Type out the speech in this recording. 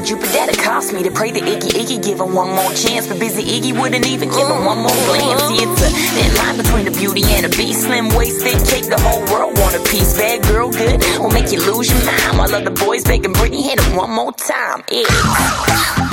you, but that'd cost me to pray that Iggy give him one more chance. But busy Iggy wouldn't even give him one more glance. See, it's a thin line between a beauty and a beast. Slim waisted, cake, the whole world want a piece. Bad girl good will make you lose your mind, while other boys begging Britney hit him one more time. Yeah.